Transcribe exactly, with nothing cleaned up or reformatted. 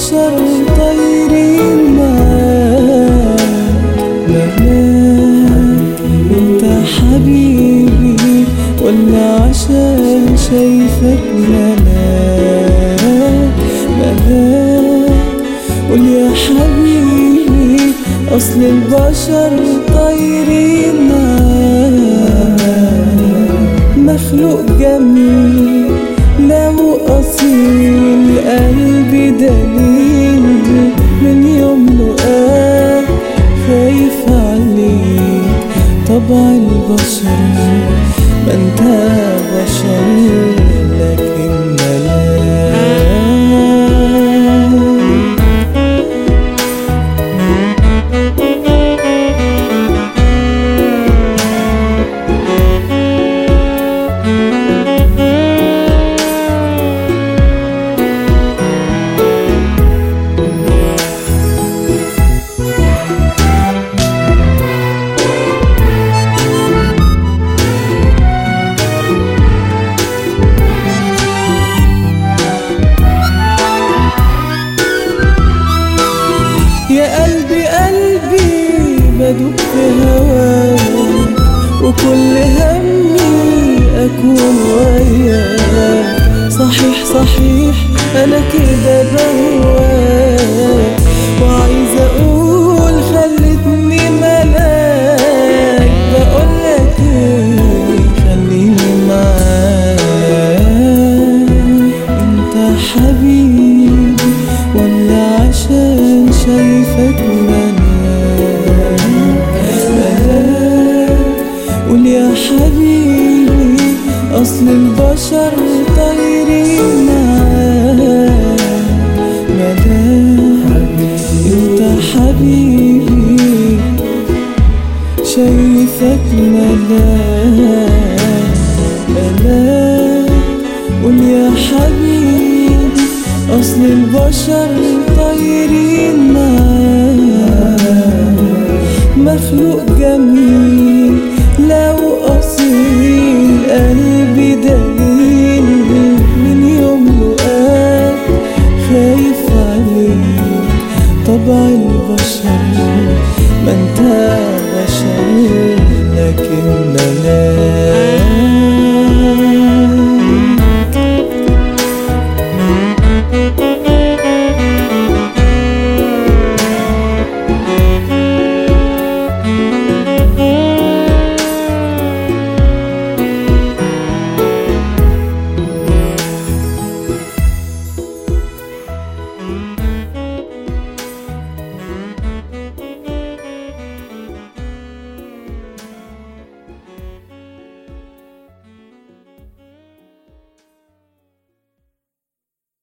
البشر طايرين معاك ملاك. انت حبيبي ولا عشان شايفك ملاك ملاك؟ قول يا حبيبي أصل البشر طايرين معاك. مخلوق جميل لو أصيل قلبي دليل من يوم لقاك خايف عليك. طبع البشر ما انت بشر لكن ملاك. يا قلبي قلبي بدوب في هواك وكل همي أكون وياك. صحيح صحيح أنا كده بهواك وعايزة أقول خلتني ملاك. بقولك إيه خليني معاك. أنت حبيبي ولا عشان شايفك ملاك ملاك؟ قول يا حبيبي أصل البشر طايرين معاك ملاك. انت حبيبي شايفك ملاك ملاك. قول يا حبيبي أصل البشر طايرين معاك. مخلوق جميل لو أصيل قلبي دليل من يوم لقاك خايف عليك. طبع البشر ما انت بشر لكن ملاك. Thank you.